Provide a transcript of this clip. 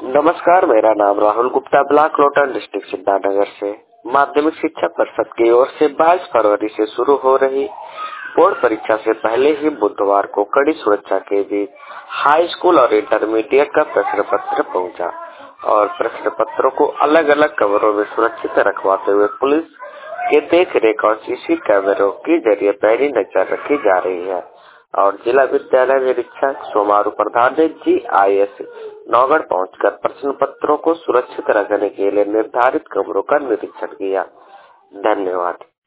नमस्कार, मेरा नाम राहुल गुप्ता, ब्लॉक लोटन, डिस्ट्रिक्ट सिद्धार्थनगर से। माध्यमिक शिक्षा परिषद की ओर से 22 फरवरी से शुरू हो रही बोर्ड परीक्षा से पहले ही बुधवार को कड़ी सुरक्षा के बीच हाई स्कूल और इंटरमीडिएट का प्रश्न पत्र पहुंचा और प्रश्न पत्रों को अलग अलग कमरों में सुरक्षित रखवाते हुए पुलिस के देख रेख और सीसी कैमरों के जरिए पैनी नजर रखी जा रही है। और जिला विद्यालय निरीक्षक सोमारू प्रधान ने GIS नौगढ़ पहुंचकर प्रश्न पत्रों को सुरक्षित रखने के लिए निर्धारित कमरों का निरीक्षण किया। धन्यवाद।